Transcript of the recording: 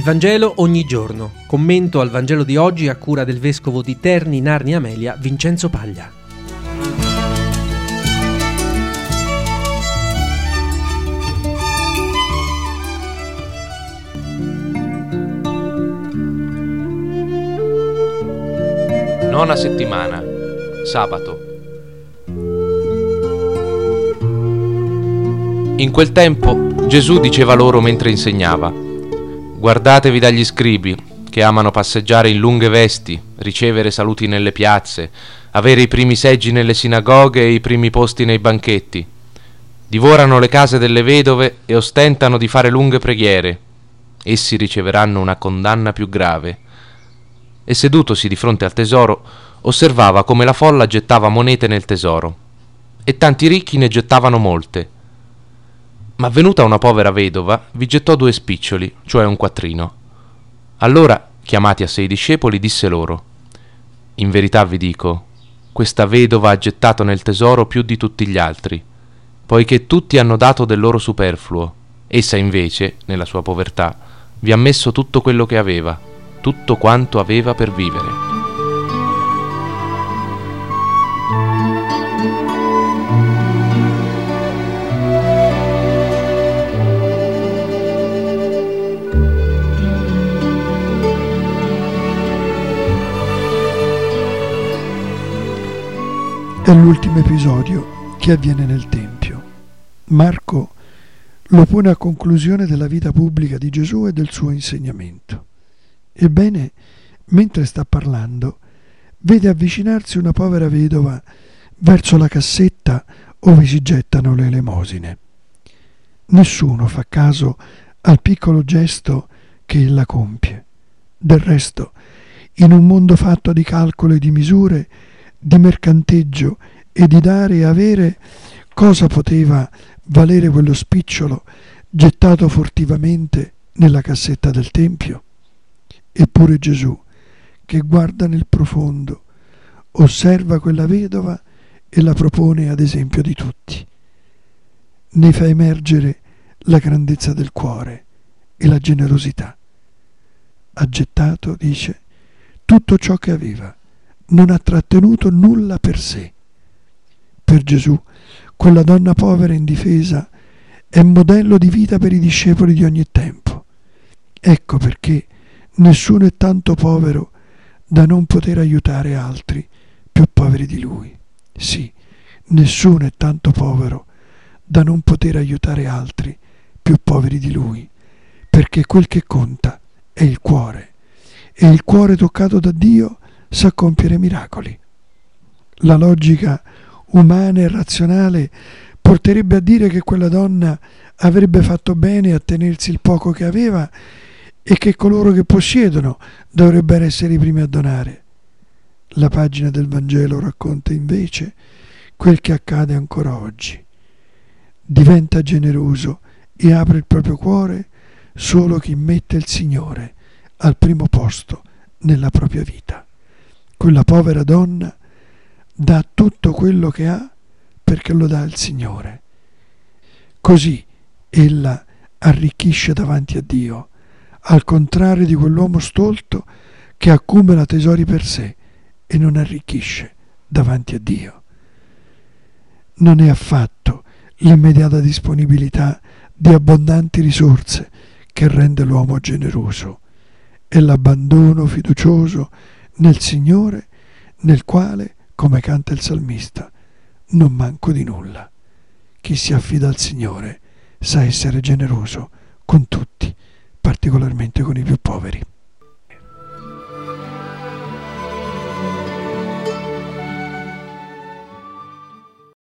Vangelo ogni giorno. Commento al Vangelo di oggi a cura del vescovo di Terni, Narni Amelia, Vincenzo Paglia. Nona settimana, sabato. In quel tempo Gesù diceva loro mentre insegnava: guardatevi dagli scribi, che amano passeggiare in lunghe vesti, ricevere saluti nelle piazze, avere i primi seggi nelle sinagoghe e i primi posti nei banchetti. Divorano le case delle vedove e ostentano di fare lunghe preghiere. Essi riceveranno una condanna più grave. E sedutosi di fronte al tesoro, osservava come la folla gettava monete nel tesoro, e tanti ricchi ne gettavano molte. Ma venuta una povera vedova, vi gettò 2 spiccioli, cioè un quattrino. Allora, chiamati a sé i discepoli, disse loro: in verità vi dico, questa vedova ha gettato nel tesoro più di tutti gli altri, poiché tutti hanno dato del loro superfluo. Essa invece, nella sua povertà, vi ha messo tutto quello che aveva, tutto quanto aveva per vivere. È l'ultimo episodio che avviene nel Tempio. Marco lo pone a conclusione della vita pubblica di Gesù e del suo insegnamento. Ebbene, mentre sta parlando, vede avvicinarsi una povera vedova verso la cassetta ove si gettano le elemosine. Nessuno fa caso al piccolo gesto che ella compie. Del resto, in un mondo fatto di calcolo e di misure, di mercanteggio e di dare e avere, cosa poteva valere quello spicciolo gettato furtivamente nella cassetta del Tempio? Eppure Gesù, che guarda nel profondo, osserva quella vedova e la propone ad esempio di tutti. Ne fa emergere la grandezza del cuore e la generosità. Ha gettato, dice, tutto ciò che aveva, non ha trattenuto nulla per sé. Per Gesù, quella donna povera e indifesa è modello di vita per i discepoli di ogni tempo. Ecco perché nessuno è tanto povero da non poter aiutare altri più poveri di lui. Sì, nessuno è tanto povero da non poter aiutare altri più poveri di lui, perché quel che conta è il cuore, e il cuore toccato da Dio sa compiere miracoli. La logica umana e razionale porterebbe a dire che quella donna avrebbe fatto bene a tenersi il poco che aveva e che coloro che possiedono dovrebbero essere i primi a donare. La pagina del Vangelo racconta invece quel che accade ancora oggi. Diventa generoso e apre il proprio cuore solo chi mette il Signore al primo posto nella propria vita. Quella povera donna dà tutto quello che ha perché lo dà il Signore. Così ella arricchisce davanti a Dio, al contrario di quell'uomo stolto che accumula tesori per sé e non arricchisce davanti a Dio. Non è affatto l'immediata disponibilità di abbondanti risorse che rende l'uomo generoso, è l'abbandono fiducioso nel Signore, nel quale, come canta il salmista, non manco di nulla. Chi si affida al Signore sa essere generoso con tutti, particolarmente con i più poveri.